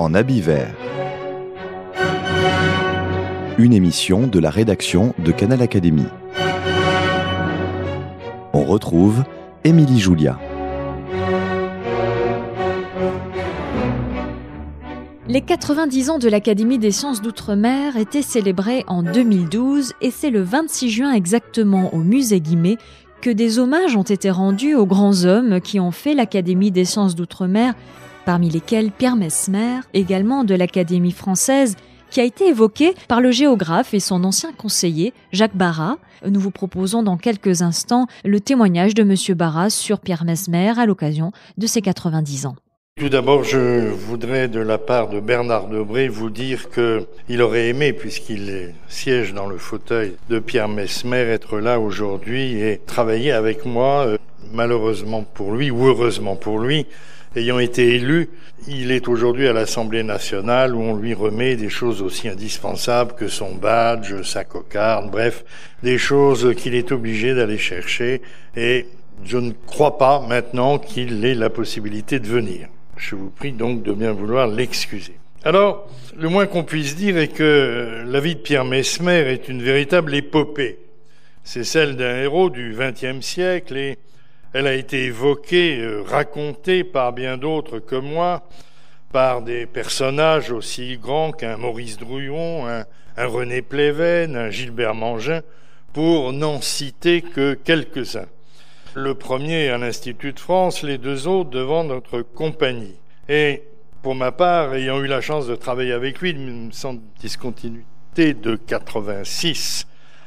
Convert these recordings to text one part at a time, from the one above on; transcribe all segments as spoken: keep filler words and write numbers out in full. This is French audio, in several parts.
en habit vert. Une émission de la rédaction de Canal Académie. On retrouve Émilie Julia. Les quatre-vingt-dix ans de l'Académie des sciences d'outre-mer étaient célébrés en deux mille douze et c'est le vingt-six juin exactement au musée Guimet que des hommages ont été rendus aux grands hommes qui ont fait l'Académie des sciences d'outre-mer, parmi lesquels Pierre Messmer, également de l'Académie française, qui a été évoqué par le géographe et son ancien conseiller, Jacques Barras. Nous vous proposons dans quelques instants le témoignage de Monsieur Barras sur Pierre Messmer à l'occasion de ses quatre-vingt-dix ans. Tout d'abord, je voudrais, de la part de Bernard Debré, vous dire qu'il aurait aimé, puisqu'il siège dans le fauteuil de Pierre Messmer, être là aujourd'hui et travailler avec moi. Malheureusement pour lui, ou heureusement pour lui, ayant été élu, il est aujourd'hui à l'Assemblée nationale où on lui remet des choses aussi indispensables que son badge, sa cocarde, bref, des choses qu'il est obligé d'aller chercher, et je ne crois pas maintenant qu'il ait la possibilité de venir. Je vous prie donc de bien vouloir l'excuser. Alors, le moins qu'on puisse dire est que la vie de Pierre Messmer est une véritable épopée. C'est celle d'un héros du vingtième siècle et elle a été évoquée, euh, racontée par bien d'autres que moi, par des personnages aussi grands qu'un Maurice Druon, un, un René Pleven, un Gilbert Mangin, pour n'en citer que quelques-uns. Le premier à l'Institut de France, les deux autres devant notre compagnie. Et pour ma part, ayant eu la chance de travailler avec lui, sans discontinuité de quatre-vingt-six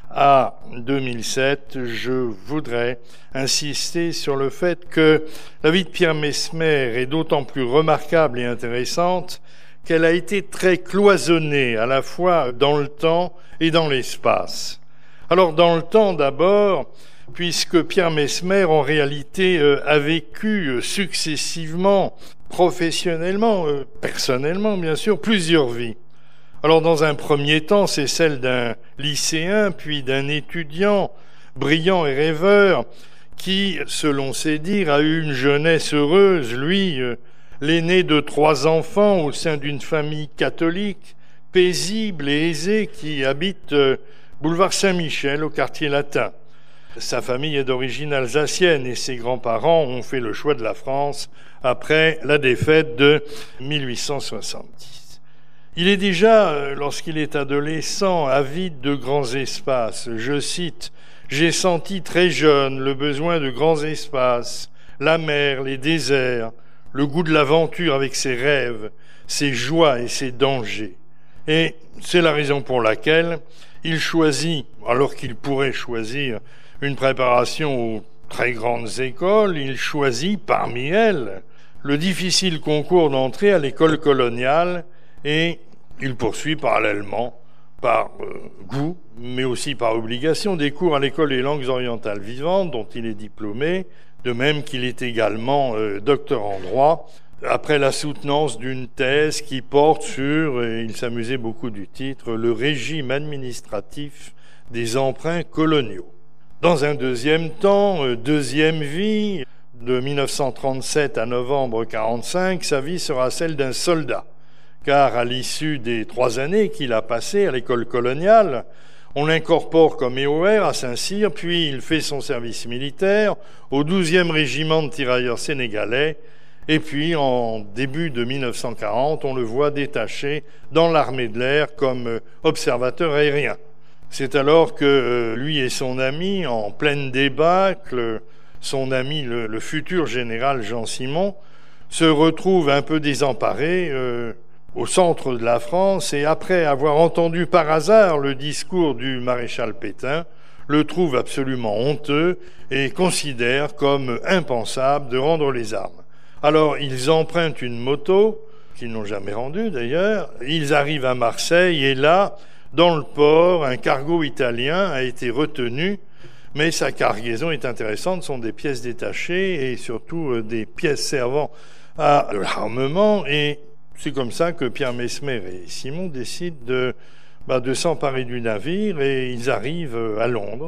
à deux mille sept, je voudrais insister sur le fait que la vie de Pierre Messmer est d'autant plus remarquable et intéressante qu'elle a été très cloisonnée, à la fois dans le temps et dans l'espace. Alors dans le temps d'abord, puisque Pierre Messmer, en réalité, euh, a vécu euh, successivement, professionnellement, euh, personnellement, bien sûr, plusieurs vies. Alors, dans un premier temps, c'est celle d'un lycéen, puis d'un étudiant brillant et rêveur, qui, selon ses dires, a eu une jeunesse heureuse, lui, euh, l'aîné de trois enfants au sein d'une famille catholique, paisible et aisée, qui habite euh, boulevard Saint-Michel, au quartier latin. Sa famille est d'origine alsacienne et ses grands-parents ont fait le choix de la France après la défaite de mille huit cent soixante-dix. Il est déjà, lorsqu'il est adolescent, avide de grands espaces. Je cite, « J'ai senti très jeune le besoin de grands espaces, la mer, les déserts, le goût de l'aventure avec ses rêves, ses joies et ses dangers. » Et c'est la raison pour laquelle il choisit, alors qu'il pourrait choisir une préparation aux très grandes écoles, il choisit parmi elles le difficile concours d'entrée à l'école coloniale et il poursuit parallèlement, par euh, goût, mais aussi par obligation, des cours à l'école des langues orientales vivantes dont il est diplômé, de même qu'il est également euh, docteur en droit, après la soutenance d'une thèse qui porte sur, et il s'amusait beaucoup du titre, le régime administratif des emprunts coloniaux. Dans un deuxième temps, deuxième vie, de mille neuf cent trente-sept à novembre quarante-cinq, sa vie sera celle d'un soldat, car à l'issue des trois années qu'il a passées à l'école coloniale, on l'incorpore comme E O R à Saint-Cyr, puis il fait son service militaire au douzième régiment de tirailleurs sénégalais, et puis en début de mille neuf cent quarante, on le voit détaché dans l'armée de l'air comme observateur aérien. C'est alors que euh, lui et son ami, en pleine débâcle, son ami, le, le futur général Jean Simon, se retrouvent un peu désemparés euh, au centre de la France et après avoir entendu par hasard le discours du maréchal Pétain, le trouvent absolument honteux et considèrent comme impensable de rendre les armes. Alors ils empruntent une moto, qu'ils n'ont jamais rendue d'ailleurs, ils arrivent à Marseille et là, dans le port, un cargo italien a été retenu, mais sa cargaison est intéressante, ce sont des pièces détachées et surtout des pièces servant à l'armement. Et c'est comme ça que Pierre Messmer et Simon décident de, bah, de s'emparer du navire et ils arrivent à Londres.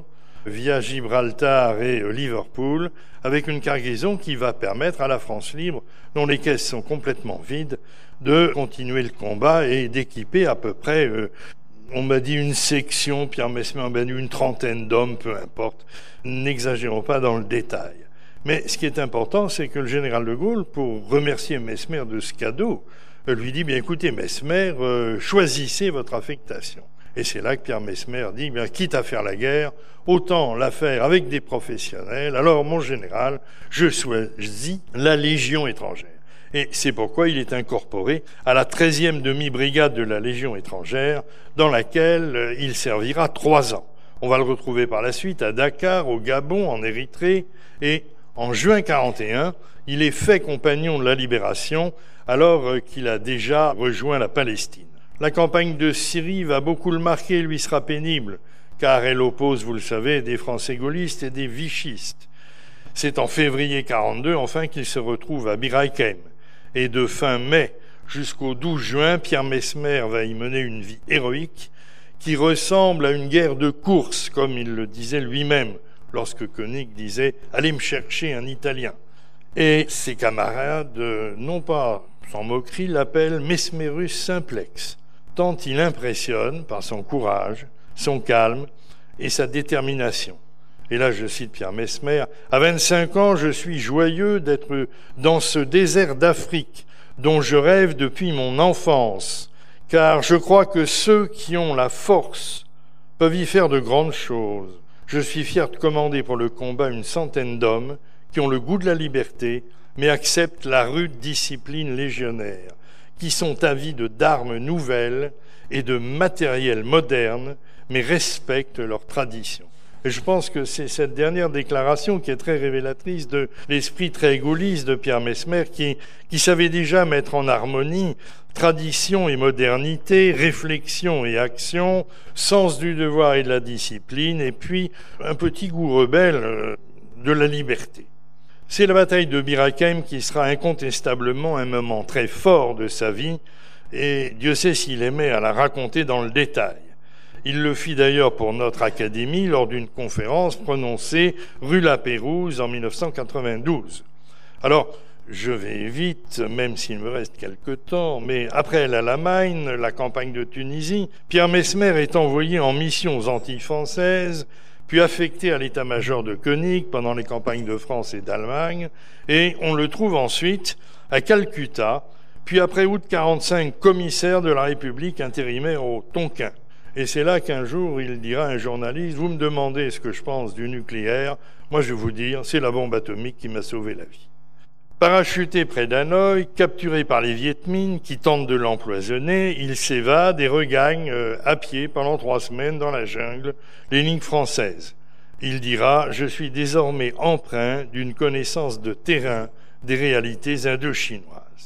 via Gibraltar et Liverpool, avec une cargaison qui va permettre à la France libre, dont les caisses sont complètement vides, de continuer le combat et d'équiper à peu près, euh, on m'a dit une section, Pierre Messmer m'a dit une trentaine d'hommes, peu importe, n'exagérons pas dans le détail. Mais ce qui est important, c'est que le général de Gaulle, pour remercier Messmer de ce cadeau, lui dit, bien écoutez Messmer, euh, choisissez votre affectation. Et c'est là que Pierre Messmer dit, bien, quitte à faire la guerre, autant la faire avec des professionnels. Alors, mon général, je choisis la Légion étrangère. Et c'est pourquoi il est incorporé à la treizième demi-brigade de la Légion étrangère, dans laquelle il servira trois ans. On va le retrouver par la suite à Dakar, au Gabon, en Érythrée, et en juin quarante et un, il est fait compagnon de la libération, alors qu'il a déjà rejoint la Palestine. La campagne de Syrie va beaucoup le marquer, lui sera pénible, car elle oppose, vous le savez, des Français gaullistes et des vichistes. C'est en février quarante-deux, enfin, qu'il se retrouve à Bir Hakeim. Et de fin mai jusqu'au douze juin, Pierre Messmer va y mener une vie héroïque qui ressemble à une guerre de course, comme il le disait lui-même, lorsque Koenig disait « Allez me chercher un Italien ». Et ses camarades, non pas sans moquerie, l'appellent Mesmerus simplex, tant il impressionne par son courage, son calme et sa détermination. Et là, je cite Pierre Messmer, « À vingt-cinq ans, je suis joyeux d'être dans ce désert d'Afrique dont je rêve depuis mon enfance, car je crois que ceux qui ont la force peuvent y faire de grandes choses. Je suis fier de commander pour le combat une centaine d'hommes qui ont le goût de la liberté, mais acceptent la rude discipline légionnaire, qui sont avides d'armes nouvelles et de matériel moderne, mais respectent leurs traditions. » Et je pense que c'est cette dernière déclaration qui est très révélatrice de l'esprit très gaulliste de Pierre Messmer, qui, qui savait déjà mettre en harmonie tradition et modernité, réflexion et action, sens du devoir et de la discipline, et puis un petit goût rebelle de la liberté. C'est la bataille de Bir Hakeim qui sera incontestablement un moment très fort de sa vie, et Dieu sait s'il aimait à la raconter dans le détail. Il le fit d'ailleurs pour notre Académie lors d'une conférence prononcée rue La Pérouse en mille neuf cent quatre-vingt-douze. Alors, je vais vite, même s'il me reste quelque temps, mais après l'Alamein, la campagne de Tunisie, Pierre Messmer est envoyé en mission aux Antilles françaises, puis affecté à l'état-major de Koenig pendant les campagnes de France et d'Allemagne, et on le trouve ensuite à Calcutta, puis après août quarante-cinq, commissaire de la République intérimaire au Tonkin. Et c'est là qu'un jour, il dira à un journaliste, « Vous me demandez ce que je pense du nucléaire, moi je vais vous dire, c'est la bombe atomique qui m'a sauvé la vie. » Parachuté près d'Hanoï, capturé par les Viet Minh qui tentent de l'empoisonner, il s'évade et regagne euh, à pied pendant trois semaines dans la jungle les lignes françaises. Il dira « Je suis désormais empreint d'une connaissance de terrain des réalités indo-chinoises. »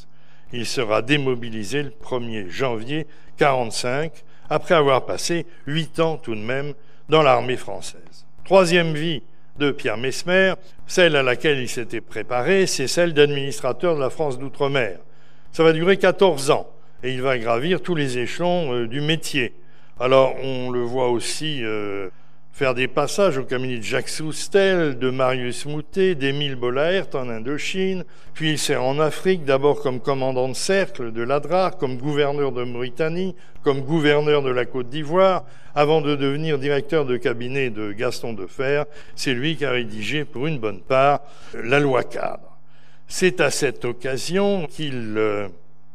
Il sera démobilisé le premier janvier quarante-cinq, après avoir passé huit ans tout de même dans l'armée française. Troisième vie de Pierre Messmer, celle à laquelle il s'était préparé, c'est celle d'administrateur de la France d'outre-mer. Ça va durer quatorze ans et il va gravir tous les échelons euh, du métier. Alors on le voit aussi euh, faire des passages au cabinet de Jacques Soustel, de Marius Moutet, d'Émile Bollaert en Indochine, puis il sert en Afrique, d'abord comme commandant de cercle de l'A D R A, comme gouverneur de Mauritanie, comme gouverneur de la Côte d'Ivoire, avant de devenir directeur de cabinet de Gaston Defferre. C'est lui qui a rédigé pour une bonne part la loi cadre. C'est à cette occasion qu'il euh,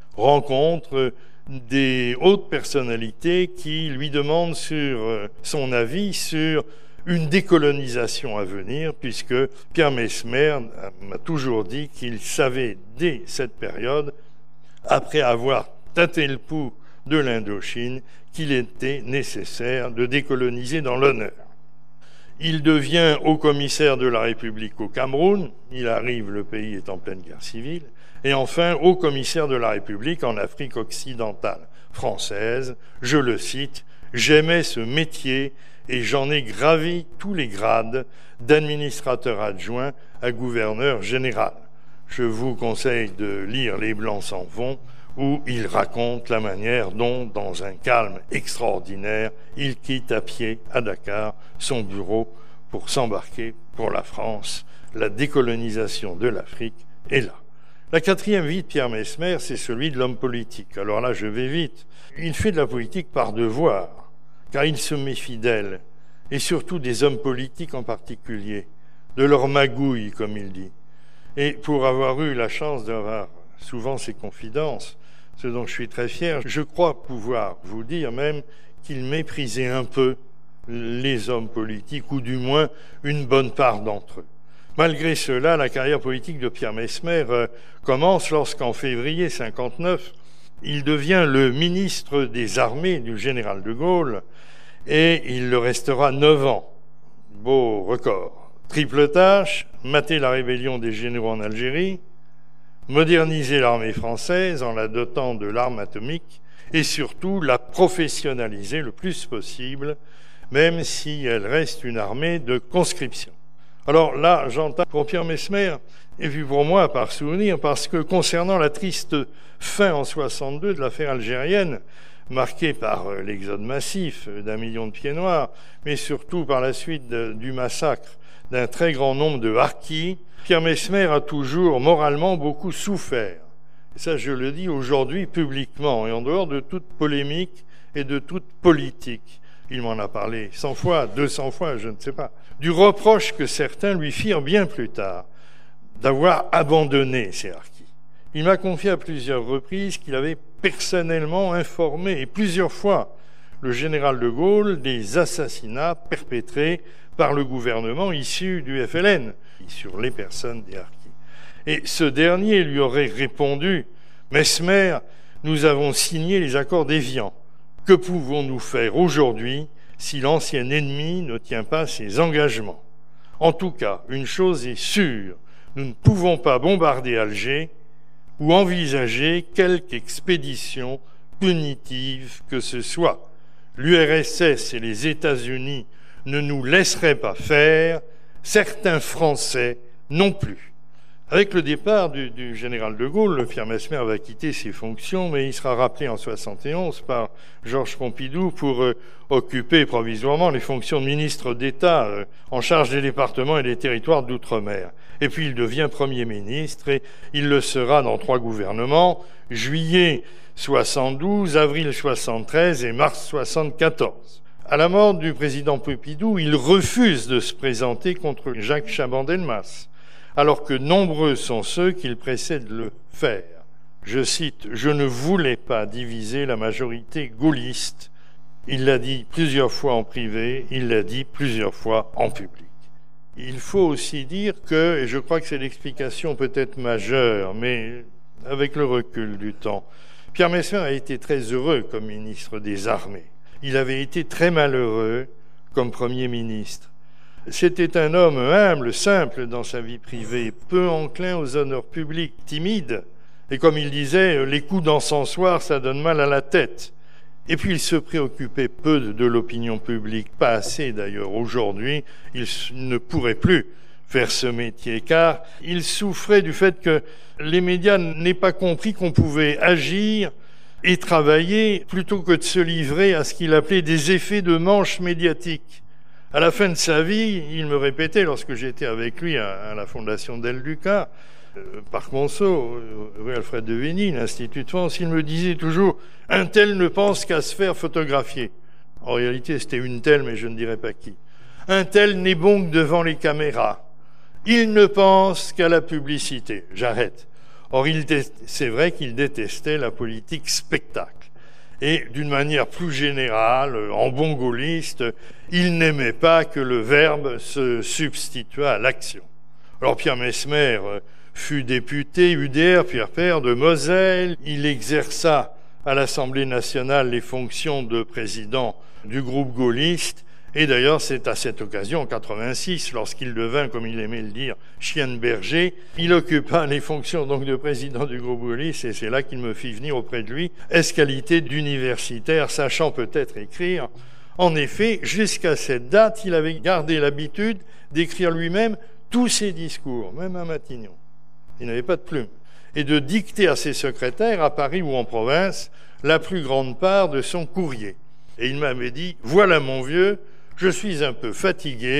rencontre des hautes personnalités qui lui demandent sur euh, son avis sur une décolonisation à venir, puisque Pierre Messmer m'a toujours dit qu'il savait dès cette période, après avoir tâté le pouls de l'Indochine, qu'il était nécessaire de décoloniser dans l'honneur. Il devient haut-commissaire de la République au Cameroun, il arrive, le pays est en pleine guerre civile, et enfin haut-commissaire de la République en Afrique occidentale française. Je le cite, « J'aimais ce métier et j'en ai gravi tous les grades d'administrateur adjoint à gouverneur général. » Je vous conseille de lire Les Blancs s'en vont, où il raconte la manière dont, dans un calme extraordinaire, il quitte à pied à Dakar son bureau pour s'embarquer pour la France. La décolonisation de l'Afrique est là. La quatrième vie de Pierre Messmer, c'est celui de l'homme politique. Alors là, je vais vite. Il fait de la politique par devoir, car il se méfie d'elle, et surtout des hommes politiques en particulier, de leur magouille, comme il dit. Et pour avoir eu la chance d'avoir souvent ces confidences, ce dont je suis très fier, je crois pouvoir vous dire même qu'il méprisait un peu les hommes politiques, ou du moins une bonne part d'entre eux. Malgré cela, la carrière politique de Pierre Messmer euh, commence lorsqu'en février cinquante-neuf, il devient le ministre des Armées du général de Gaulle, et il le restera neuf ans. Beau record. Triple tâche, mater la rébellion des généraux en Algérie, moderniser l'armée française en la dotant de l'arme atomique, et surtout la professionnaliser le plus possible, même si elle reste une armée de conscription. Alors là, j'entends pour Pierre Messmer, et puis pour moi par souvenir, parce que concernant la triste fin en soixante-deux de l'affaire algérienne, marquée par l'exode massif d'un million de pieds noirs, mais surtout par la suite de, du massacre d'un très grand nombre de harkis, Pierre Messmer a toujours moralement beaucoup souffert. Et ça, je le dis aujourd'hui publiquement, et en dehors de toute polémique et de toute politique. Il m'en a parlé cent fois, deux cents fois, je ne sais pas. Du reproche que certains lui firent bien plus tard, d'avoir abandonné ces harkis. Il m'a confié à plusieurs reprises qu'il avait personnellement informé, et plusieurs fois, le général de Gaulle des assassinats perpétrés par le gouvernement issu du F L N sur les personnes des harkis. Et ce dernier lui aurait répondu « Messmer, nous avons signé les accords d'Évian. Que pouvons-nous faire aujourd'hui si l'ancien ennemi ne tient pas ses engagements? En tout cas, une chose est sûre, nous ne pouvons pas bombarder Alger ou envisager quelque expédition punitive que ce soit. L'U R S S et les États-Unis ne nous laisseraient pas faire, certains Français non plus. » Avec le départ du, du général de Gaulle, Pierre Messmer va quitter ses fonctions, mais il sera rappelé en soixante et onze par Georges Pompidou pour euh, occuper provisoirement les fonctions de ministre d'État euh, en charge des départements et des territoires d'outre-mer. Et puis il devient Premier ministre et il le sera dans trois gouvernements, juillet soixante-douze, avril soixante-treize et mars soixante-quatorze. À la mort du président Pompidou, il refuse de se présenter contre Jacques Chaban-Delmas, alors que nombreux sont ceux qui le précèdent le faire. Je cite, « Je ne voulais pas diviser la majorité gaulliste. » Il l'a dit plusieurs fois en privé, il l'a dit plusieurs fois en public. Il faut aussi dire que, et je crois que c'est l'explication peut-être majeure, mais avec le recul du temps, Pierre Messmer a été très heureux comme ministre des Armées. Il avait été très malheureux comme Premier ministre. C'était un homme humble, simple dans sa vie privée, peu enclin aux honneurs publics, timide. Et comme il disait, les coups d'encensoir, ça donne mal à la tête. Et puis il se préoccupait peu de l'opinion publique, pas assez d'ailleurs. Aujourd'hui, il ne pourrait plus faire ce métier, car il souffrait du fait que les médias n'aient pas compris qu'on pouvait agir et travailler plutôt que de se livrer à ce qu'il appelait des effets de manche médiatique. À la fin de sa vie, il me répétait, lorsque j'étais avec lui à, à la fondation Del Duca, euh, Parc Monceau, euh, rue Alfred de Vigny, l'Institut de France, il me disait toujours « Un tel ne pense qu'à se faire photographier ». En réalité, c'était une telle, mais je ne dirais pas qui. « Un tel n'est bon que devant les caméras. Il ne pense qu'à la publicité. » J'arrête. Or, il dé- c'est vrai qu'il détestait la politique spectacle. Et d'une manière plus générale, en bon gaulliste, il n'aimait pas que le verbe se substituât à l'action. Alors Pierre Messmer fut député U D R, Pierre Père de Moselle. Il exerça à l'Assemblée nationale les fonctions de président du groupe gaulliste. Et d'ailleurs, c'est à cette occasion, en quatre-vingt-six, lorsqu'il devint, comme il aimait le dire, chien de berger, il occupa les fonctions donc de président du groupe gaulliste, et c'est là qu'il me fit venir auprès de lui, ès qualité d'universitaire, sachant peut-être écrire. En effet, jusqu'à cette date, il avait gardé l'habitude d'écrire lui-même tous ses discours, même à Matignon. Il n'avait pas de plume. Et de dicter à ses secrétaires, à Paris ou en province, la plus grande part de son courrier. Et il m'avait dit, voilà mon vieux, je suis un peu fatigué,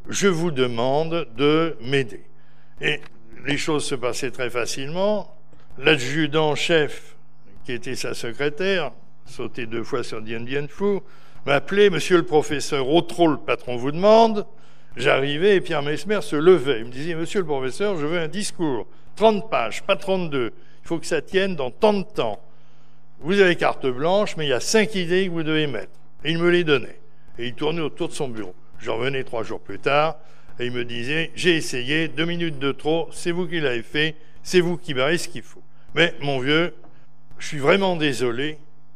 je vous demande de m'aider. Et les choses se passaient très facilement. L'adjudant-chef, qui était sa secrétaire, sauté deux fois sur Dien Bien Phu, m'appelait « Monsieur le professeur, au trop le patron vous demande ». J'arrivais et Pierre Messmer se levait. Il me disait « Monsieur le professeur, je veux un discours, trente pages, pas trente-deux. Il faut que ça tienne dans tant de temps. Vous avez carte blanche, mais il y a cinq idées que vous devez mettre. » Et il me les donnait. Et il tournait autour de son bureau. J'en revenais trois jours plus tard et il me disait « J'ai essayé, deux minutes de trop, c'est vous qui l'avez fait, c'est vous qui m'avez ce qu'il faut. Mais mon vieux, je suis vraiment désolé,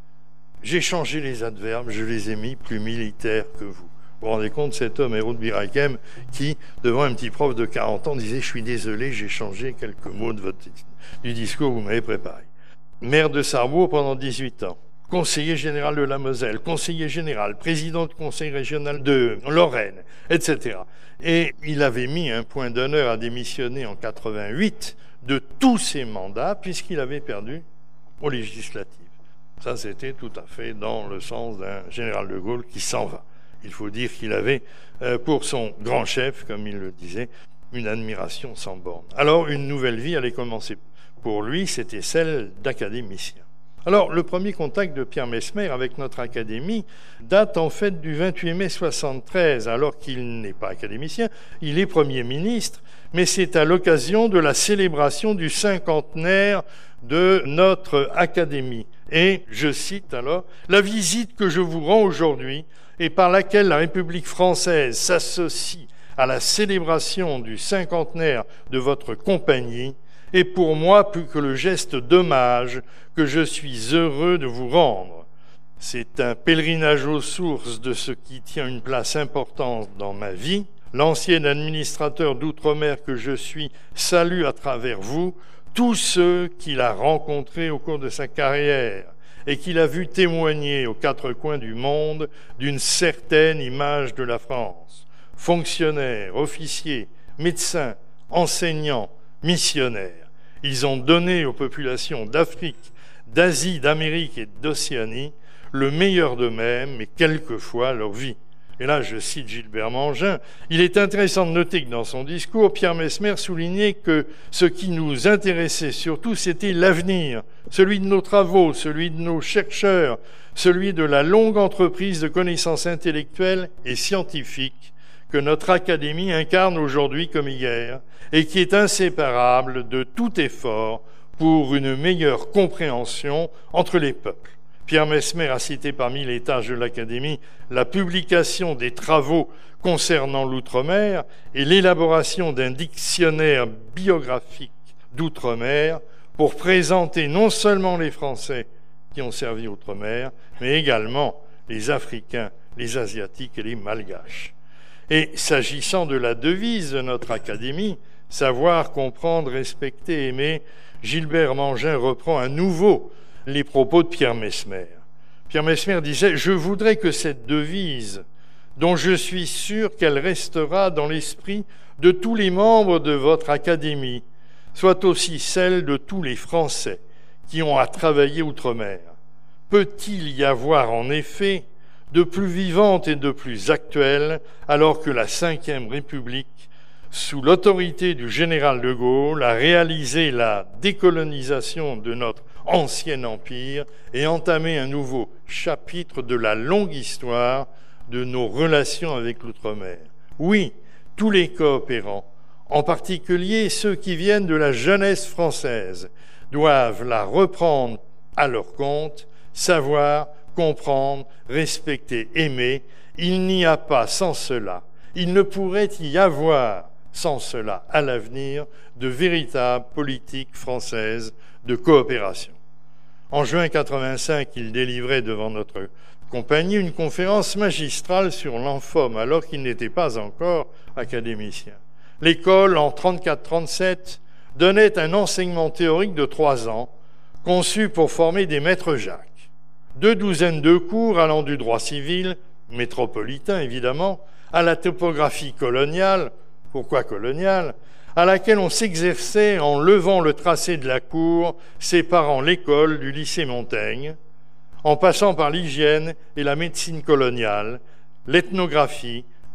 j'ai changé les adverbes, je les ai mis plus militaires que vous. » Vous vous rendez compte, cet homme, Hérault de Birakem, qui, devant un petit prof de quarante ans, disait « Je suis désolé, j'ai changé quelques mots de votre, du discours que vous m'avez préparé. » Maire de Sarrebourg pendant dix-huit ans, conseiller général de la Moselle, conseiller général, président du conseil régional de Lorraine, et cetera. Et il avait mis un point d'honneur à démissionner en quatre-vingt-huit de tous ses mandats, puisqu'il avait perdu aux législatives. Ça, c'était tout à fait dans le sens d'un général de Gaulle qui s'en va. Il faut dire qu'il avait, euh, pour son grand chef, comme il le disait, une admiration sans borne. Alors, une nouvelle vie allait commencer. Pour lui, c'était celle d'académicien. Alors, le premier contact de Pierre Messmer avec notre académie date en fait du vingt-huit mai soixante-treize, alors qu'il n'est pas académicien, il est Premier ministre, mais c'est à l'occasion de la célébration du cinquantenaire de notre académie. Et, je cite alors, « La visite que je vous rends aujourd'hui et par laquelle la République française s'associe à la célébration du cinquantenaire de votre compagnie est pour moi plus que le geste d'hommage que je suis heureux de vous rendre. C'est un pèlerinage aux sources de ce qui tient une place importante dans ma vie. L'ancien administrateur d'outre-mer que je suis salue à travers vous tous ceux qu'il a rencontrés au cours de sa carrière et qu'il a vu témoigner aux quatre coins du monde d'une certaine image de la France. Fonctionnaires, officiers, médecins, enseignants, missionnaires. Ils ont donné aux populations d'Afrique, d'Asie, d'Amérique et d'Océanie le meilleur d'eux-mêmes et quelquefois leur vie. Et là, je cite Gilbert Mangin, il est intéressant de noter que dans son discours, Pierre Messmer soulignait que ce qui nous intéressait surtout, c'était l'avenir, celui de nos travaux, celui de nos chercheurs, celui de la longue entreprise de connaissances intellectuelles et scientifiques que notre académie incarne aujourd'hui comme hier et qui est inséparable de tout effort pour une meilleure compréhension entre les peuples. Pierre Messmer a cité parmi les tâches de l'Académie la publication des travaux concernant l'outre-mer et l'élaboration d'un dictionnaire biographique d'outre-mer pour présenter non seulement les Français qui ont servi outre-mer, mais également les Africains, les Asiatiques et les Malgaches. Et s'agissant de la devise de notre Académie, savoir, comprendre, respecter, aimer, Gilbert Mangin reprend à nouveau les propos de Pierre Messmer. Pierre Messmer disait « Je voudrais que cette devise, dont je suis sûr qu'elle restera dans l'esprit de tous les membres de votre académie, soit aussi celle de tous les Français qui ont à travailler outre-mer. Peut-il y avoir en effet de plus vivante et de plus actuelle alors que la Cinquième République, sous l'autorité du général de Gaulle, a réalisé la décolonisation de notre ancien empire et entamé un nouveau chapitre de la longue histoire de nos relations avec l'outre-mer. Oui, tous les coopérants, en particulier ceux qui viennent de la jeunesse française, doivent la reprendre à leur compte, savoir, comprendre, respecter, aimer. Il n'y a pas sans cela, il ne pourrait y avoir sans cela, à l'avenir, de véritables politiques françaises de coopération. En juin quatre-vingt-cinq, il délivrait devant notre compagnie une conférence magistrale sur l'Enfom, alors qu'il n'était pas encore académicien. L'école, en trente-quatre trente-sept, donnait un enseignement théorique de trois ans, conçu pour former des maîtres Jacques. Deux douzaines de cours allant du droit civil, métropolitain évidemment, à la topographie coloniale, pourquoi coloniale, à laquelle on s'exerçait en levant le tracé de la cour séparant l'école du lycée Montaigne, en passant par l'hygiène et la médecine coloniale, l'ethnographie,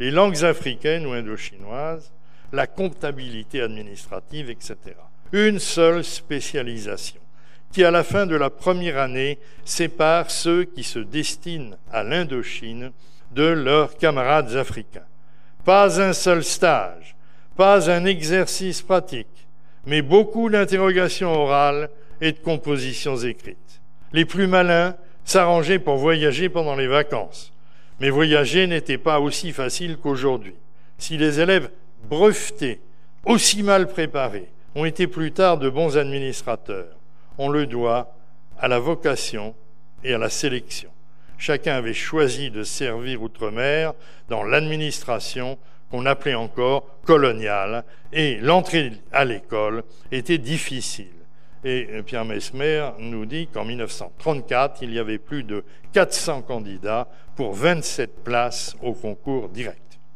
les langues africaines ou indo-chinoises, la comptabilité administrative, et cetera. Une seule spécialisation qui, à la fin de la première année, sépare ceux qui se destinent à l'Indochine de leurs camarades africains. Pas un seul stage, pas un exercice pratique, mais beaucoup d'interrogations orales et de compositions écrites. Les plus malins s'arrangeaient pour voyager pendant les vacances. Mais voyager n'était pas aussi facile qu'aujourd'hui. Si les élèves brevetés, aussi mal préparés, ont été plus tard de bons administrateurs, on le doit à la vocation et à la sélection. Chacun avait choisi de servir outre-mer dans l'administration qu'on appelait encore coloniale, et l'entrée à l'école était difficile. Et Pierre Messmer nous dit qu'en mille neuf cent trente-quatre, il y avait plus de quatre cents candidats pour vingt-sept places au concours direct.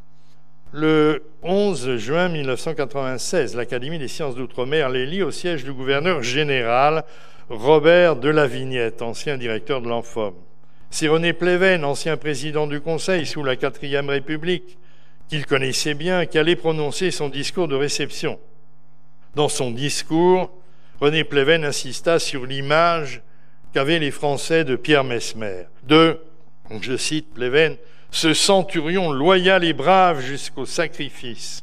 Le onze juin mille neuf cent quatre-vingt-seize, l'Académie des sciences d'outre-mer l'élit au siège du gouverneur général Robert de la Vignette, ancien directeur de l'Anfom. C'est René Pleven, ancien président du Conseil sous la quatrième République, qu'il connaissait bien, qui allait prononcer son discours de réception. Dans son discours, René Pleven insista sur l'image qu'avaient les Français de Pierre Messmer, de, je cite Pleven, ce centurion loyal et brave jusqu'au sacrifice,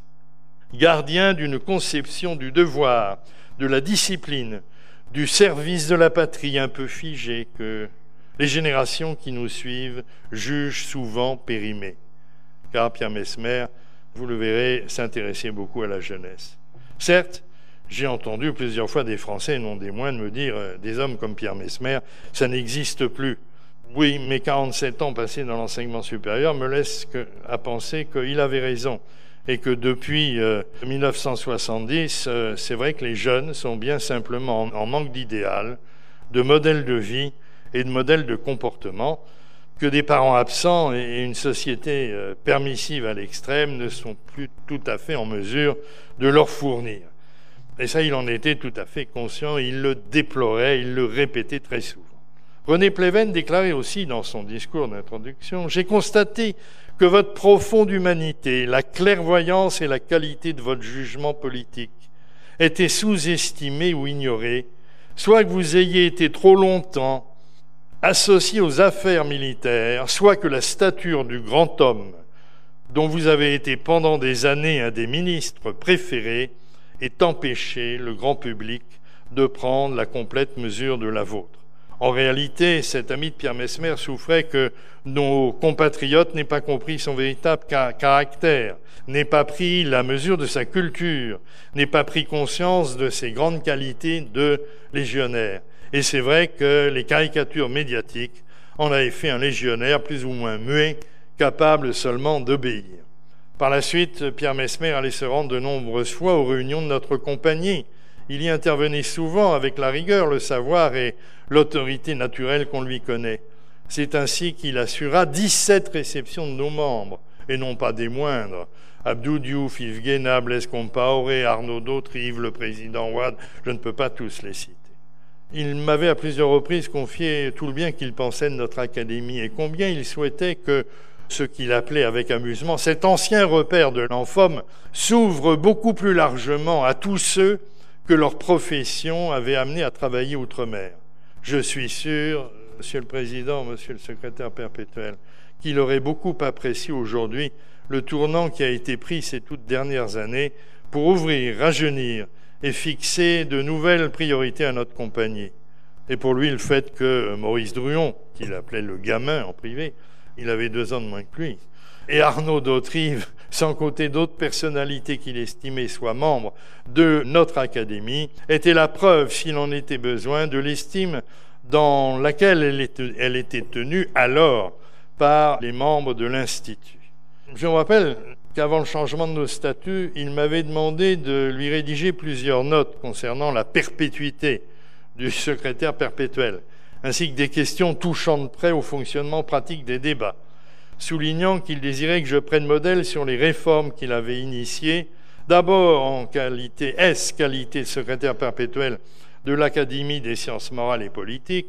gardien d'une conception du devoir, de la discipline, du service de la patrie un peu figé que les générations qui nous suivent jugent souvent périmé. Car Pierre Messmer, vous le verrez, s'intéressait beaucoup à la jeunesse. Certes, j'ai entendu plusieurs fois des Français, non des moindres, me dire euh, des hommes comme Pierre Messmer, ça n'existe plus. Oui, mes quarante-sept ans passés dans l'enseignement supérieur me laissent que, à penser qu'il avait raison et que depuis euh, mille neuf cent soixante-dix, euh, c'est vrai que les jeunes sont bien simplement en, en manque d'idéal, de modèles de vie et de modèles de comportement, que des parents absents et une société euh, permissive à l'extrême ne sont plus tout à fait en mesure de leur fournir. Et ça, il en était tout à fait conscient, il le déplorait, il le répétait très souvent. René Pleven déclarait aussi dans son discours d'introduction « J'ai constaté que votre profonde humanité, la clairvoyance et la qualité de votre jugement politique étaient sous-estimées ou ignorées, soit que vous ayez été trop longtemps associé aux affaires militaires, soit que la stature du grand homme, dont vous avez été pendant des années un des ministres préférés, ait empêché le grand public de prendre la complète mesure de la vôtre. » En réalité, cet ami de Pierre Messmer souffrait que nos compatriotes n'aient pas compris son véritable caractère, n'aient pas pris la mesure de sa culture, n'aient pas pris conscience de ses grandes qualités de légionnaire. Et c'est vrai que les caricatures médiatiques en avaient fait un légionnaire plus ou moins muet, capable seulement d'obéir. Par la suite, Pierre Messmer allait se rendre de nombreuses fois aux réunions de notre compagnie. Il y intervenait souvent avec la rigueur, le savoir et l'autorité naturelle qu'on lui connaît. C'est ainsi qu'il assura dix-sept réceptions de nos membres, et non pas des moindres. Abdou Diouf, Yves Guéna, Blaise Compaoré, Arnaud Dautrive, le président Ouad, je ne peux pas tous les citer. Il m'avait à plusieurs reprises confié tout le bien qu'il pensait de notre académie et combien il souhaitait que ce qu'il appelait avec amusement cet ancien repère de l'Anfom s'ouvre beaucoup plus largement à tous ceux que leur profession avait amené à travailler outre-mer. Je suis sûr, Monsieur le Président, Monsieur le Secrétaire perpétuel, qu'il aurait beaucoup apprécié aujourd'hui le tournant qui a été pris ces toutes dernières années pour ouvrir, rajeunir et fixer de nouvelles priorités à notre compagnie. Et pour lui, le fait que Maurice Druon, qu'il appelait le gamin en privé, il avait deux ans de moins que lui, et Arnaud Dautrive, sans compter d'autres personnalités qu'il estimait soient membres de notre académie, était la preuve, s'il en était besoin, de l'estime dans laquelle elle était, elle était tenue alors par les membres de l'Institut. Je me rappelle qu'avant le changement de nos statuts, il m'avait demandé de lui rédiger plusieurs notes concernant la perpétuité du secrétaire perpétuel, ainsi que des questions touchant de près au fonctionnement pratique des débats, soulignant qu'il désirait que je prenne modèle sur les réformes qu'il avait initiées, d'abord en qualité, est-ce qualité de secrétaire perpétuel de l'Académie des sciences morales et politiques,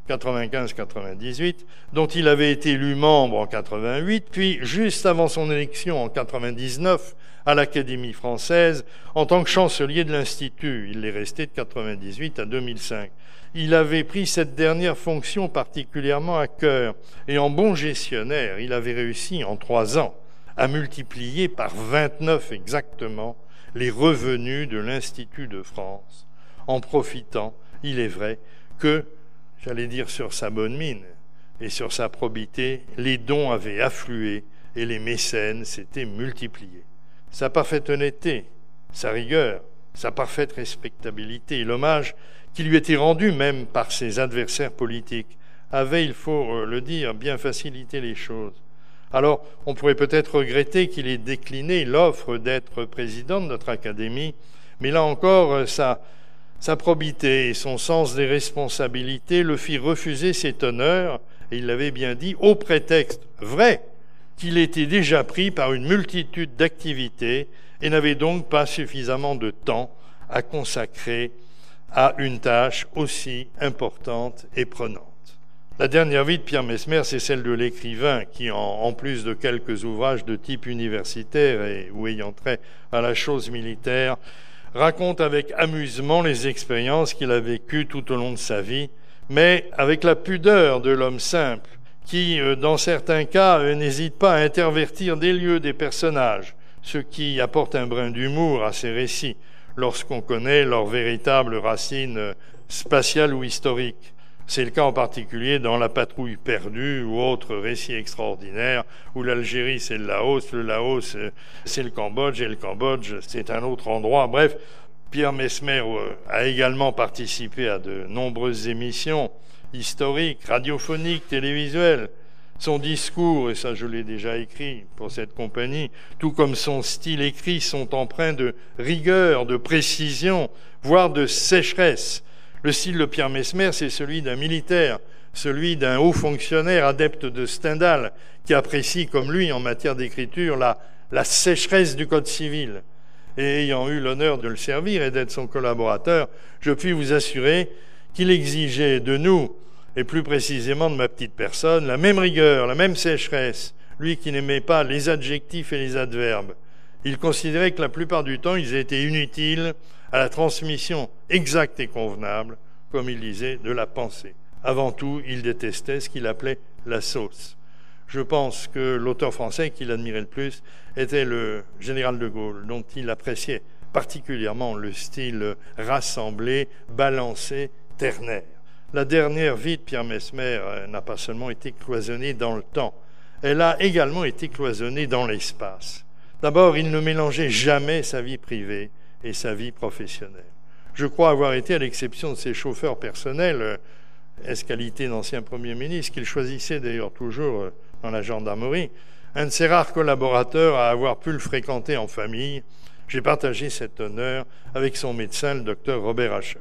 quatre-vingt-quinze quatre-vingt-dix-huit, dont il avait été élu membre en quatre-vingt-huit, puis juste avant son élection en quatre-vingt-dix-neuf à l'Académie française en tant que chancelier de l'Institut. Il est resté de quatre-vingt-dix-huit à deux mille cinq. Il avait pris cette dernière fonction particulièrement à cœur et en bon gestionnaire, il avait réussi en trois ans à multiplier par vingt-neuf exactement les revenus de l'Institut de France, en profitant, il est vrai, que, j'allais dire sur sa bonne mine et sur sa probité, les dons avaient afflué et les mécènes s'étaient multipliés. Sa parfaite honnêteté, sa rigueur, sa parfaite respectabilité et l'hommage qui lui était rendu même par ses adversaires politiques avait, il faut le dire, bien facilité les choses. Alors, on pourrait peut-être regretter qu'il ait décliné l'offre d'être président de notre Académie, mais là encore, sa, sa probité et son sens des responsabilités le fit refuser cet honneur, et il l'avait bien dit, au prétexte vrai qu'il était déjà pris par une multitude d'activités et n'avait donc pas suffisamment de temps à consacrer à une tâche aussi importante et prenante. La dernière vie de Pierre Messmer, c'est celle de l'écrivain qui, en, en plus de quelques ouvrages de type universitaire et ou ayant trait à la chose militaire, raconte avec amusement les expériences qu'il a vécues tout au long de sa vie, mais avec la pudeur de l'homme simple qui, dans certains cas, n'hésite pas à intervertir des lieux, des personnages, ce qui apporte un brin d'humour à ses récits lorsqu'on connaît leurs véritables racines spatiales ou historiques. C'est le cas en particulier dans La Patrouille perdue ou autres récits extraordinaires où l'Algérie c'est le Laos, le Laos c'est le Cambodge et le Cambodge c'est un autre endroit. Bref, Pierre Messmer a également participé à de nombreuses émissions historiques, radiophoniques, télévisuelles. Son discours, et ça je l'ai déjà écrit pour cette compagnie, tout comme son style écrit sont empreints de rigueur, de précision, voire de sécheresse. Le style de Pierre Messmer, c'est celui d'un militaire, celui d'un haut fonctionnaire adepte de Stendhal, qui apprécie, comme lui, en matière d'écriture, la, la sécheresse du Code civil. Et ayant eu l'honneur de le servir et d'être son collaborateur, je puis vous assurer qu'il exigeait de nous, et plus précisément de ma petite personne, la même rigueur, la même sécheresse, lui qui n'aimait pas les adjectifs et les adverbes. Il considérait que la plupart du temps, ils étaient inutiles à la transmission exacte et convenable, comme il disait, de la pensée. Avant tout, il détestait ce qu'il appelait la sauce. Je pense que l'auteur français qu'il admirait le plus était le général de Gaulle, dont il appréciait particulièrement le style rassemblé, balancé, ternaire. La dernière vie de Pierre Messmer n'a pas seulement été cloisonnée dans le temps, elle a également été cloisonnée dans l'espace. D'abord, il ne mélangeait jamais sa vie privée et sa vie professionnelle. Je crois avoir été, à l'exception de ses chauffeurs personnels, est-ce qualité d'ancien Premier ministre, qu'il choisissait d'ailleurs toujours dans la gendarmerie, un de ses rares collaborateurs à avoir pu le fréquenter en famille. J'ai partagé cet honneur avec son médecin, le docteur Robert Hacher.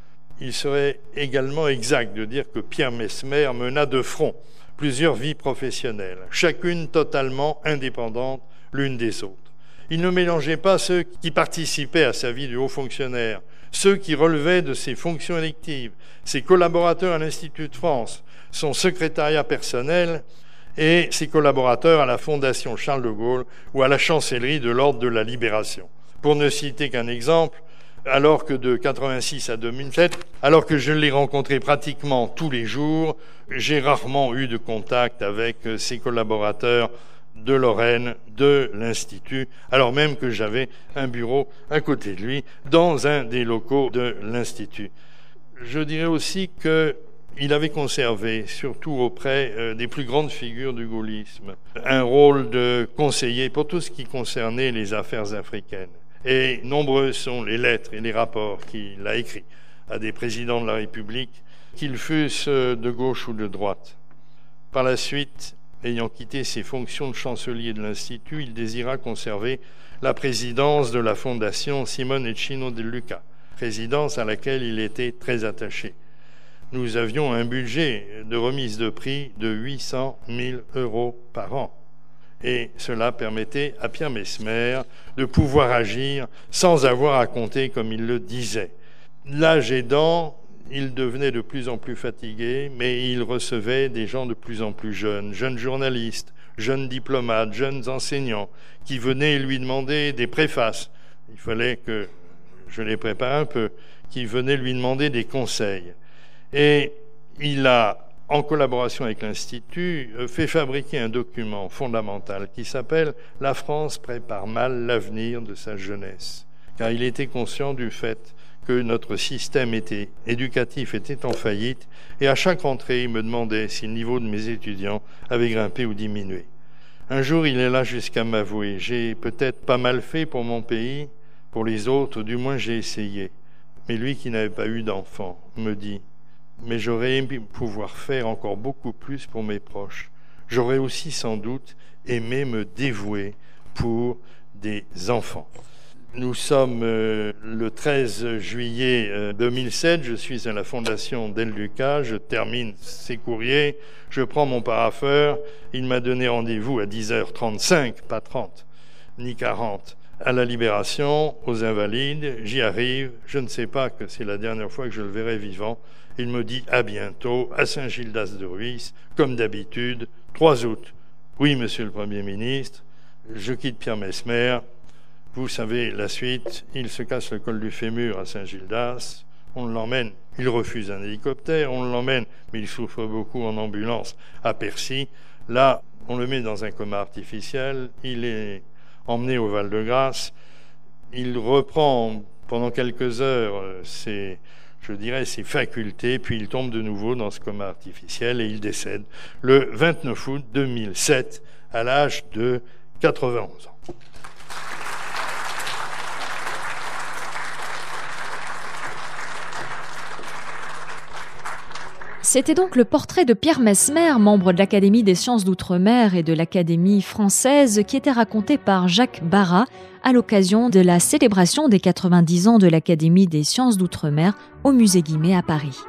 Il serait également exact de dire que Pierre Messmer mena de front plusieurs vies professionnelles, chacune totalement indépendante l'une des autres. Il ne mélangeait pas ceux qui participaient à sa vie de haut fonctionnaire, ceux qui relevaient de ses fonctions électives, ses collaborateurs à l'Institut de France, son secrétariat personnel et ses collaborateurs à la Fondation Charles de Gaulle ou à la chancellerie de l'Ordre de la Libération. Pour ne citer qu'un exemple, alors que de quatre-vingt-six à deux mille sept, alors que je l'ai rencontré pratiquement tous les jours, j'ai rarement eu de contact avec ses collaborateurs de Lorraine, de l'Institut, alors même que j'avais un bureau à côté de lui, dans un des locaux de l'Institut. Je dirais aussi qu'il avait conservé, surtout auprès euh, des plus grandes figures du gaullisme, un rôle de conseiller pour tout ce qui concernait les affaires africaines. Et nombreux sont les lettres et les rapports qu'il a écrits à des présidents de la République, qu'ils fussent de gauche ou de droite. Par la suite, ayant quitté ses fonctions de chancelier de l'Institut, il désira conserver la présidence de la Fondation Simone et Chino de Luca, présidence à laquelle il était très attaché. Nous avions un budget de remise de prix de huit cent mille euros par an. Et cela permettait à Pierre Messmer de pouvoir agir sans avoir à compter, comme il le disait. L'âge aidant, il devenait de plus en plus fatigué, mais il recevait des gens de plus en plus jeunes, jeunes journalistes, jeunes diplomates, jeunes enseignants, qui venaient lui demander des préfaces. Il fallait que je les prépare un peu, qui venaient lui demander des conseils. Et il a, en collaboration avec l'Institut, fait fabriquer un document fondamental qui s'appelle « La France prépare mal l'avenir de sa jeunesse ». Car il était conscient du fait que notre système était, éducatif était en faillite, et à chaque rentrée, il me demandait si le niveau de mes étudiants avait grimpé ou diminué. Un jour, il est là jusqu'à m'avouer « J'ai peut-être pas mal fait pour mon pays, pour les autres, du moins j'ai essayé. » Mais lui qui n'avait pas eu d'enfant me dit « Mais j'aurais aimé pouvoir faire encore beaucoup plus pour mes proches. J'aurais aussi sans doute aimé me dévouer pour des enfants. » Nous sommes euh, le treize juillet euh, deux mille sept, je suis à la Fondation Del Duca, je termine ces courriers, je prends mon parapheur, il m'a donné rendez-vous à dix heures trente-cinq, pas trente, ni quarante, à la Libération, aux Invalides, j'y arrive, je ne sais pas que c'est la dernière fois que je le verrai vivant, il me dit à bientôt, à Saint-Gildas-de-Rhuys, comme d'habitude, trois août. Oui, monsieur le Premier ministre, je quitte Pierre Messmer. Vous savez la suite, il se casse le col du fémur à Saint-Gildas, on l'emmène, il refuse un hélicoptère, on l'emmène, mais il souffre beaucoup en ambulance à Percy. Là, on le met dans un coma artificiel, il est emmené au Val-de-Grâce, il reprend pendant quelques heures ses, je dirais, ses facultés, puis il tombe de nouveau dans ce coma artificiel et il décède le vingt-neuf août deux mille sept à l'âge de quatre-vingt-onze ans. C'était donc le portrait de Pierre Messmer, membre de l'Académie des sciences d'outre-mer et de l'Académie française, qui était raconté par Jacques Barra à l'occasion de la célébration des quatre-vingt-dix ans de l'Académie des sciences d'outre-mer au Musée Guimet à Paris.